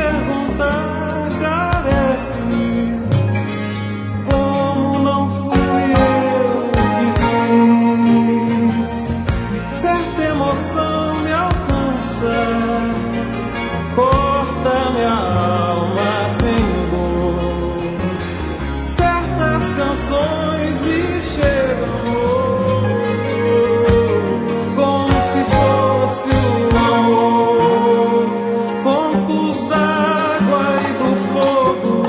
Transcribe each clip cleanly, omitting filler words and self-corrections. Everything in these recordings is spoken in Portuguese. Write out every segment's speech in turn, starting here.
perguntar carece. Como não fui eu que fiz? Certa emoção me alcança, corta minha alma sem dor. Certas canções me chegam como se fosse o amor, contos d'água e do fogo,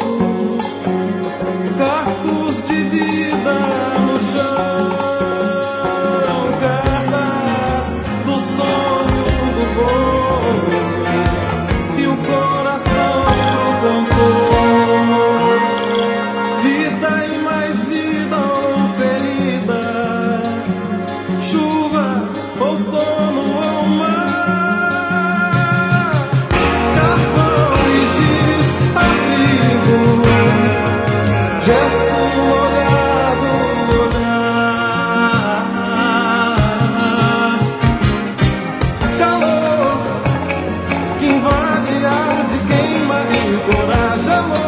cacos de vida no chão, cartas do sonho do povo e o coração do cantor. Vida e mais vida ou ferida, chuva, outono ou mar, carvão e giz, abrigo, gesto molhado, olhar, calor que invade, arde, queima, encoraja, amor.